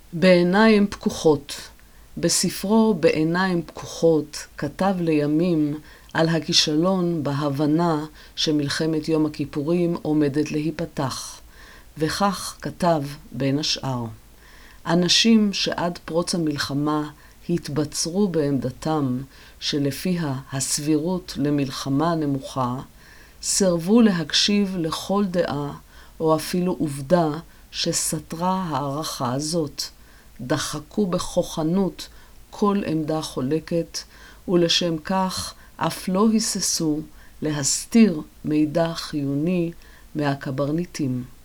בעיניים פקוחות. בספרו בעיניים פקוחות כתב לימים על הכישלון בהבנה שמלחמת יום הכיפורים עומדת להיפתח, וכך כתב בין השאר: אנשים שעד פרוץ המלחמה התבצרו בעמדתם שלפיה הסבירות למלחמה נמוכה, סרבו להקשיב לכל דעה או אפילו עובדה שסתרה הערכה הזאת, דחקו בכוחנות כל עמדה חולקת, ולשם כך אף לא היססו להסתיר מידע חיוני מהקברניטים.